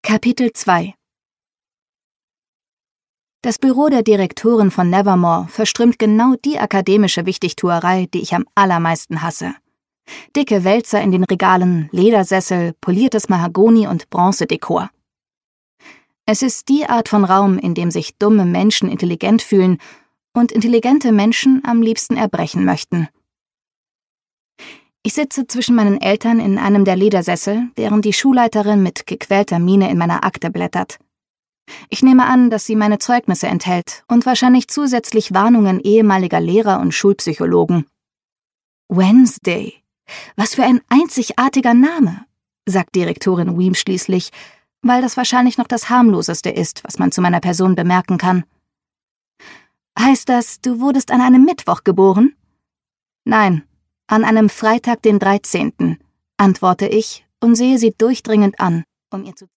Kapitel 2 Das Büro der Direktorin von Nevermore verströmt genau die akademische Wichtigtuerei, die ich am allermeisten hasse. Dicke Wälzer in den Regalen, Ledersessel, poliertes Mahagoni und Bronzedekor. Es ist die Art von Raum, in dem sich dumme Menschen intelligent fühlen und intelligente Menschen am liebsten erbrechen möchten. Ich sitze zwischen meinen Eltern in einem der Ledersessel, während die Schulleiterin mit gequälter Miene in meiner Akte blättert. Ich nehme an, dass sie meine Zeugnisse enthält und wahrscheinlich zusätzlich Warnungen ehemaliger Lehrer und Schulpsychologen. Wednesday. Was für ein einzigartiger Name, sagt Direktorin Weems schließlich, weil das wahrscheinlich noch das harmloseste ist, was man zu meiner Person bemerken kann. Heißt das, du wurdest an einem Mittwoch geboren? Nein, an einem Freitag, den 13., antworte ich und sehe sie durchdringend an, um ihr zu